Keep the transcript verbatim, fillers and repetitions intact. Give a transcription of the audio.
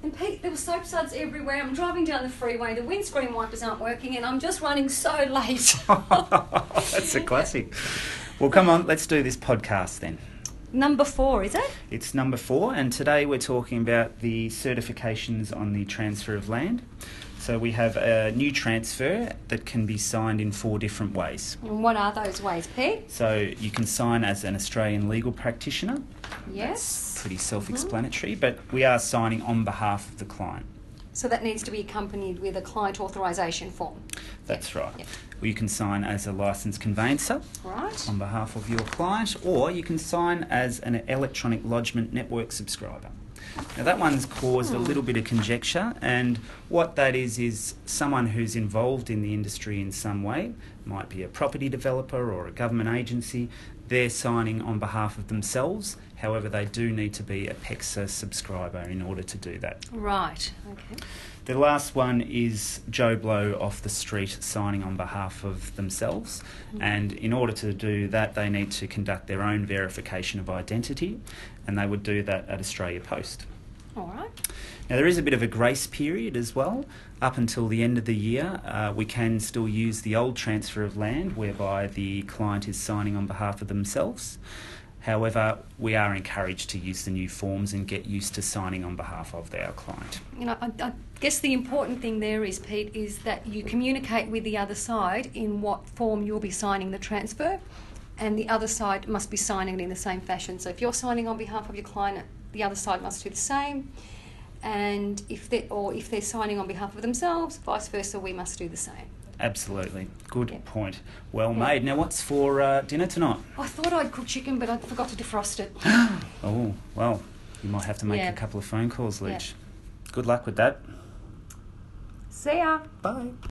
And Pete, there were soap suds everywhere. I'm driving down the freeway, the windscreen wipers aren't working, and I'm just running so late. That's a classic. Well, come on, let's do this podcast then. Number four, is it? It's number four, and today we're talking about the certifications on the transfer of land. So we have a new transfer that can be signed in four different ways. And what are those ways, Pete? So you can sign as an Australian legal practitioner. Yes. That's pretty self-explanatory, mm-hmm. but we are signing on behalf of the client. So that needs to be accompanied with a client authorisation form. That's yep. right. Yep. Well, you can sign as a licensed conveyancer right. on behalf of your client, or you can sign as an electronic lodgement network subscriber. Now that one's caused a little bit of conjecture, and what that is is someone who's involved in the industry in some way, might be a property developer or a government agency. They're signing on behalf of themselves. However, they do need to be a PEXA subscriber in order to do that. Right, okay. The last one is Joe Blow off the street signing on behalf of themselves. Mm-hmm. And in order to do that, they need to conduct their own verification of identity, and they would do that at Australia Post. All right. Now, there is a bit of a grace period as well. Up until the end of the year, uh, we can still use the old transfer of land whereby the client is signing on behalf of themselves. However, we are encouraged to use the new forms and get used to signing on behalf of our client. You know, I, I guess the important thing there is, Pete, is that you communicate with the other side in what form you'll be signing the transfer, and the other side must be signing it in the same fashion. So if you're signing on behalf of your client, the other side must do the same. And if they or if they're signing on behalf of themselves, vice versa, we must do the same. Absolutely. Good yeah. point. Well yeah. made. Now, what's for uh, dinner tonight? I thought I'd cook chicken, but I forgot to defrost it. Oh, well, you might have to make yeah. a couple of phone calls, Leach. Yeah. Good luck with that. See ya. Bye.